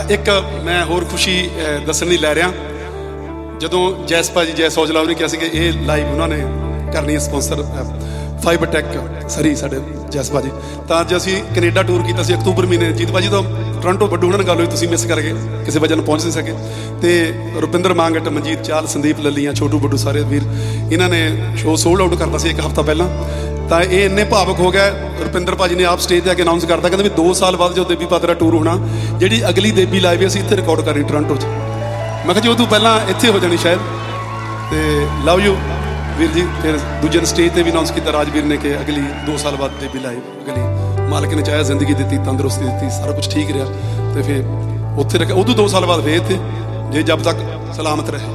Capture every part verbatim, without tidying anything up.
एक मैं होर खुशी दसन नहीं लै रहा, ਜਦੋਂ ਜੈਸ ਭਾਜੀ ਜੈਸ ਔਜਲਾ ਉਹਨੇ ਕਿਹਾ ਸੀ ਕਿ ਇਹ ਲਾਈਵ ਉਹਨਾਂ ਨੇ ਕਰਨੀ ਹੈ ਸਪਾਂਸਰ ਫਾਈਬਰ ਟੈਕ ਸਰੀ ਸਾਡੇ ਜੈਸ ਭਾਜੀ, ਤਾਂ ਅੱਜ ਅਸੀਂ ਕੈਨੇਡਾ ਟੂਰ ਕੀਤਾ ਸੀ ਅਕਤੂਬਰ ਮਹੀਨੇ। ਜੀਤ ਭਾਜੀ ਤੋਂ ਟੋਰਾਂਟੋ ਵੱਡੂ ਉਹਨਾਂ ਨਾਲ ਗੱਲ ਹੋਈ, ਤੁਸੀਂ ਮਿਸ ਕਰ ਗਏ, ਕਿਸੇ ਵਜ੍ਹਾ ਨਾਲ ਪਹੁੰਚ ਨਹੀਂ ਸਕੇ। ਤੇ ਰੁਪਿੰਦਰ ਮਾਂਗਟ, ਮਨਜੀਤ ਚਾਲ, ਸੰਦੀਪ ਲੱਲੀਆਂ, ਛੋਟੂ ਵੱਡੂ ਸਾਰੇ ਵੀਰ, ਇਹਨਾਂ ਨੇ ਸ਼ੋਅ ਸੋਲਡ ਆਊਟ ਕਰਤਾ ਸੀ ਇੱਕ ਹਫ਼ਤਾ ਪਹਿਲਾਂ। ਤਾਂ ਇਹ ਇੰਨੇ ਭਾਵਕ ਹੋ ਗਏ, ਰੁਪਿੰਦਰ ਭਾਜੀ ਨੇ ਆਪ ਸਟੇਜ 'ਤੇ ਆ ਕੇ ਅਨਾਊਂਸ ਕਰਤਾ, ਕਹਿੰਦੇ ਵੀ ਦੋ ਸਾਲ ਬਾਅਦ ਜੋ ਦੇਬੀ ਪਾਤਰਾ ਟੂਰ ਹੋਣਾ, ਜਿਹੜੀ ਅਗਲੀ ਦੇਬੀ ਲਾਈਵ ਅਸੀਂ ਇੱਥੇ ਰਿਕਾਰਡ ਕਰਨੀ ਟੋਰਾਂਟੋ 'ਚ। ਮੈਂ ਕਿਹਾ ਜੀ ਉਹ ਤੋਂ ਪਹਿਲਾਂ ਇੱਥੇ ਹੋ ਜਾਣੀ ਸ਼ਾਇਦ। ਤੇ ਲਵ ਯੂ ਵੀਰ ਜੀ। ਫਿਰ ਦੂਜੇ ਨੇ ਸਟੇਜ 'ਤੇ ਵੀ ਅਨਾਊਂਸ ਕੀਤਾ ਰਾਜਵੀਰ ਨੇ ਕਿ ਅਗਲੀ ਦੋ ਸਾਲ ਬਾਅਦ ਦੇਬੀ ਲਾਈਵ, ਅਗਲੀ ਮਾਲਕ ਨੇ ਚਾਹਿਆ ਜ਼ਿੰਦਗੀ ਦਿੱਤੀ, ਤੰਦਰੁਸਤੀ ਦਿੱਤੀ, ਸਾਰਾ ਕੁਛ ਠੀਕ ਰਿਹਾ। ਤੇ ਫਿਰ ਉੱਥੇ ਰੱਖਿਆ, ਉਦੋਂ ਦੋ ਸਾਲ ਬਾਅਦ ਫੇਰ ਇੱਥੇ, ਜੇ ਜਬ ਤੱਕ ਸਲਾਮਤ ਰਹੇ।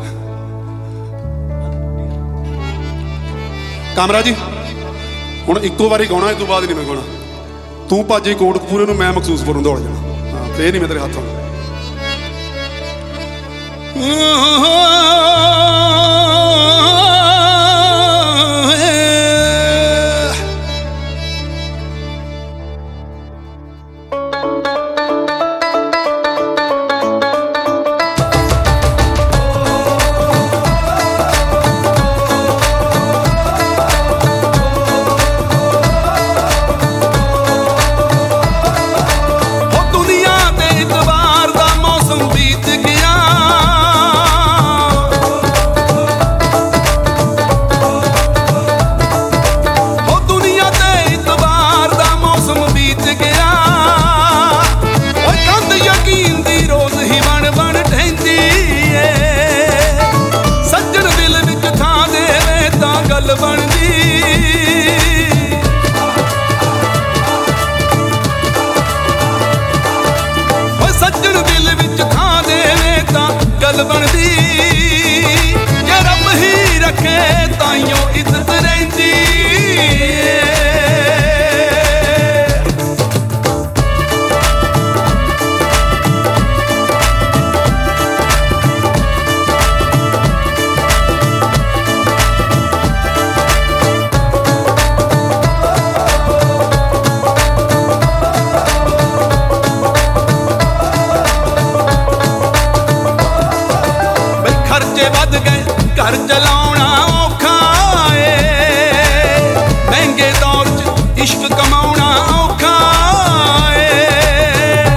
ਕਾਮਰਾ ਜੀ ਹੁਣ ਇੱਕੋ ਵਾਰੀ ਗਾਉਣਾ, ਇਸ ਤੋਂ ਬਾਅਦ ਨਹੀਂ ਮੈਂ ਗਾਉਣਾ। ਤੂੰ ਭਾਜੀ ਕੋਟਕਪੂਰੇ ਨੂੰ, ਮੈਂ ਮਖਸੂਸਪੁਰ ਨੂੰ ਦੌੜ ਜਾਣਾ। ਹਾਂ ਫੇਰ ਨਹੀਂ ਮੈਂ ਤੇਰੇ ਹੱਥੋਂ। घर चलाना औखा है, महंगे दौर च इश्क कमाना औखा है।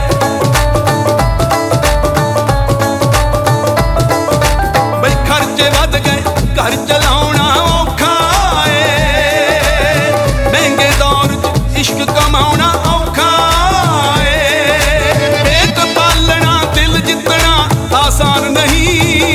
बई खर्चे वध गए, घर चलाना औखा है, महंगे दौर च इश्क कमाना औखा है। पेट पालना दिल जितना आसान नहीं,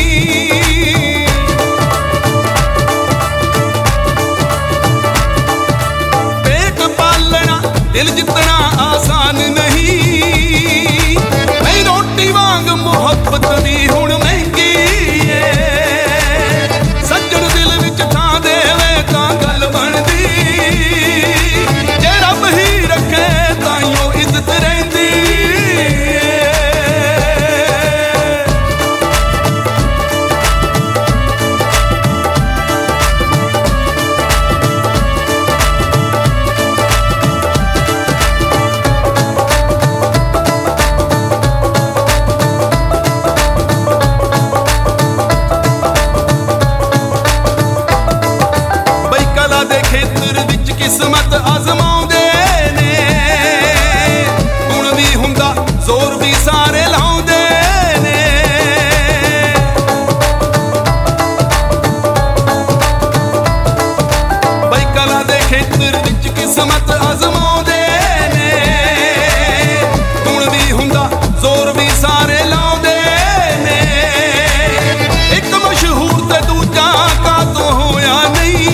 दिल जितना आसान नहीं। मैं रोटी वांग मुहब्बत दी हुण महंगी है, सज्जन दिल विच थां देवे तां गल बनदी, जे रब ही रखे ताइयों इज्जत रहिंदी। किस्मत आजमाउंदे ने, गुण भी हुंदा जोर भी सारे लाउंदे ने। बई कला दे खेतर विच किस्मत आजमाउंदे ने, गुण भी हुंदा जोर भी सारे लाउंदे ने। एक मशहूर ते दूजा का तो होया नहीं,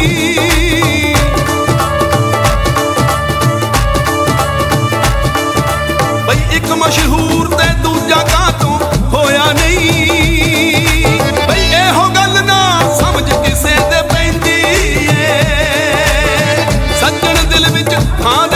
मशहूर ते दूजा का तो होया नहीं। बई एहो गल ना समझ किसे दे पैंदी है, सज्जन दिल विच थां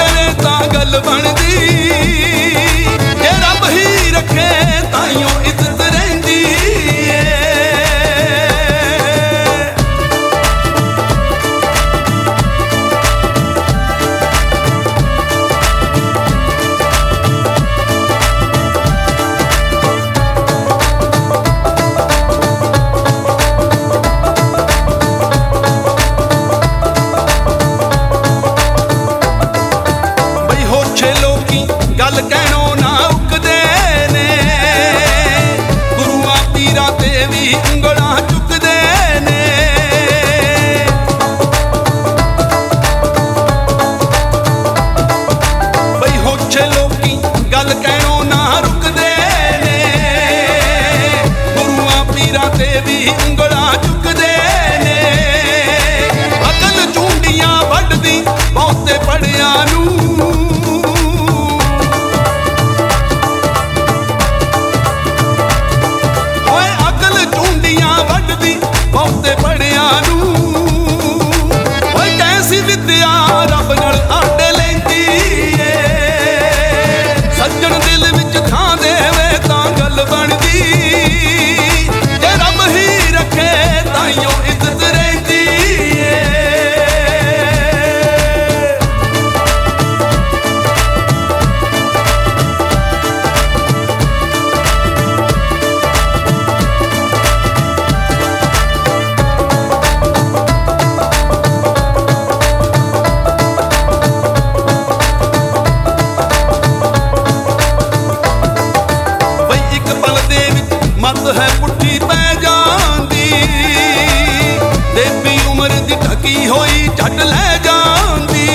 ਢਕੀ ਹੋਈ ਝੱਟ ਲੈ ਜਾਂਦੀ।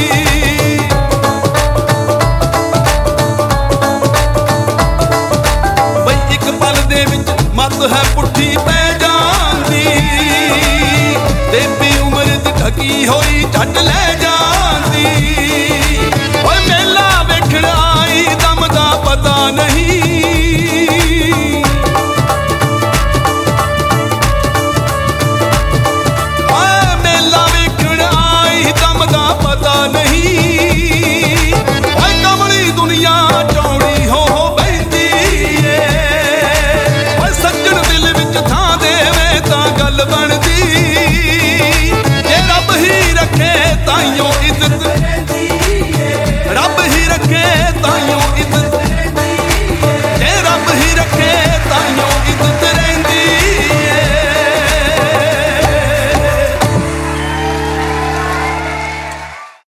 ਬਈ ਇੱਕ ਪਲ ਦੇ ਵਿੱਚ ਮੱਤ ਹੈ ਪੁੱਠੀ ਪੈ ਜਾਂਦੀ। ਦੇਵੀ ਉਮਰ ਦੀ ਢਕੀ ਹੋਈ ਝੱਟ ਲੈ ਜਾਂਦੀ। ਓਏ ਮੇਲਾ ਵੇਖਣ ਆਈ ਦਮ ਦਾ ਪਤਾ ਨਹੀਂ।